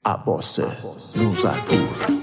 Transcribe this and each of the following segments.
عباس نوذرپور.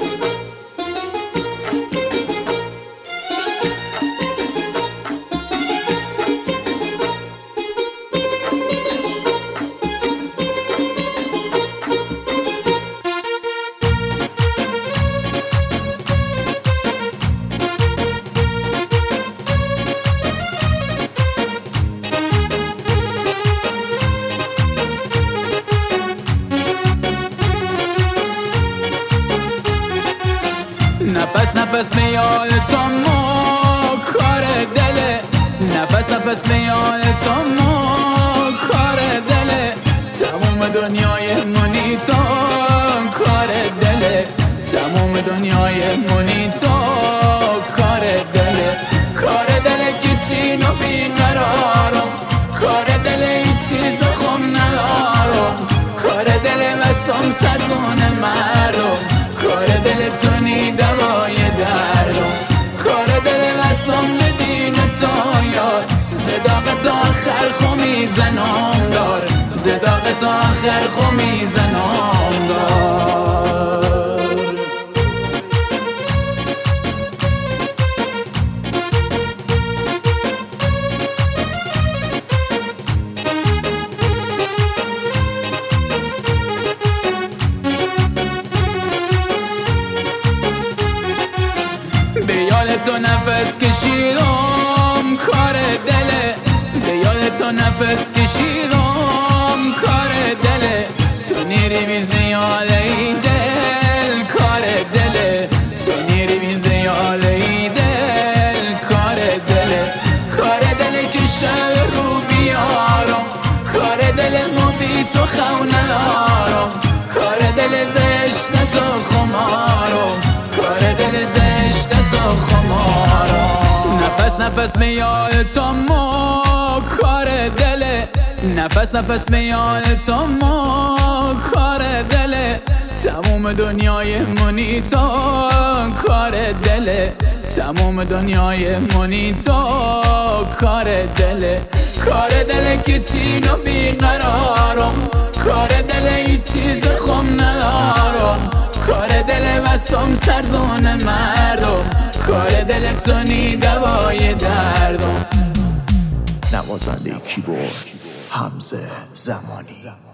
نفس نفس میاد تو کار دله، نفس نفس میاد تو کار دله، تموم دنیای منی تو کار دله، تموم دنیای منی تو کار دله، کار دله که چین و بیقرارم، کار دله ای چیز خم ندارم، کار دله وستم سرزون مردم، کار دل تو نی دوای دردم، کار دل وصلم به دین تو یار، صداقت آخر خو میزنم دار، صداقت آخر خو میزنم دار. به یاد تو نفس کشیدم کار دله، به یاد تو نفس کشیدم کار دله، تو نیری بی زیاده ای دل کار دله، تو نیری بی زیاده ای دل کار دله، کار دله که شب رو بیارم، کار دل مو بی تو خو ندارم، کار دل زشت تو خمارم، کار دل زشت تو خمارم. نفس نفس میاد تو کار دله، نفس نفس میاد تو کار دله، تموم دنیای منی تو کار دله، تموم دنیای منی تو کار دله، کار دله که چین و بیقرارم، کار دله ای چیز خم ندارم، کار دل وستم سرزون مردم، کار دل تو نی دوای دردم. نوازنده کیبورد حمزه زمانی.